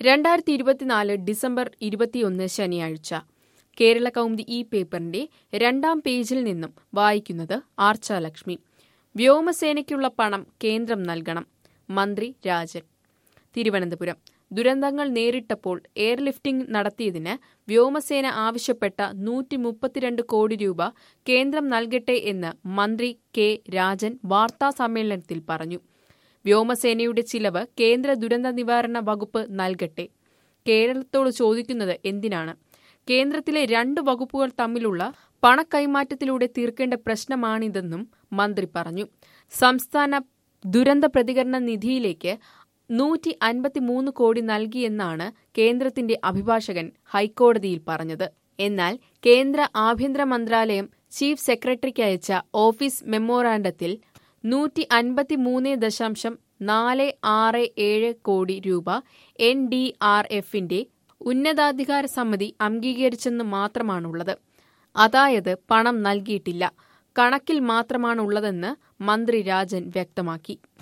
2024 December 21 ശനിയാഴ്ച കേരള കൗമുദി ഈ പേപ്പറിന്റെ 2-ാം പേജിൽ നിന്നും വായിക്കുന്നത് ആർച്ചാലക്ഷ്മി. വ്യോമസേനയ്ക്കുള്ള പണം കേന്ദ്രം നൽകണം. മന്ത്രി രാജൻ. തിരുവനന്തപുരം. ദുരന്തങ്ങൾ നേരിട്ടപ്പോൾ എയർലിഫ്റ്റിംഗ് നടത്തിയതിന് വ്യോമസേന ആവശ്യപ്പെട്ട 132 കോടി രൂപ കേന്ദ്രം നൽകട്ടെ എന്ന് മന്ത്രി കെ രാജൻ വാർത്താസമ്മേളനത്തിൽ പറഞ്ഞു. വ്യോമസേനയുടെ ചിലവ് കേന്ദ്ര ദുരന്ത നിവാരണ വകുപ്പ് നൽകട്ടെ. കേരളത്തോട് ചോദിക്കുന്നത് എന്തിനാണ്? കേന്ദ്രത്തിലെ 2 വകുപ്പുകൾ തമ്മിലുള്ള പണക്കൈമാറ്റത്തിലൂടെ തീർക്കേണ്ട പ്രശ്നമാണിതെന്നും മന്ത്രി പറഞ്ഞു. സംസ്ഥാന ദുരന്ത പ്രതികരണ നിധിയിലേക്ക് 153 കോടി നൽകിയെന്നാണ് കേന്ദ്രത്തിന്റെ അഭിഭാഷകൻ ഹൈക്കോടതിയിൽ പറഞ്ഞത്. എന്നാൽ കേന്ദ്ര ആഭ്യന്തര മന്ത്രാലയം ചീഫ് സെക്രട്ടറിക്ക് അയച്ച ഓഫീസ് മെമ്മോറാണ്ടത്തിൽ 153.467 കോടി രൂപ NDRFന്റെ ഉന്നതാധികാര സമിതി അംഗീകരിച്ചെന്ന് മാത്രമാണുള്ളത്. അതായത് പണം നൽകിയിട്ടില്ല, കണക്കിൽ മാത്രമാണുള്ളതെന്ന് മന്ത്രി രാജൻ വ്യക്തമാക്കി.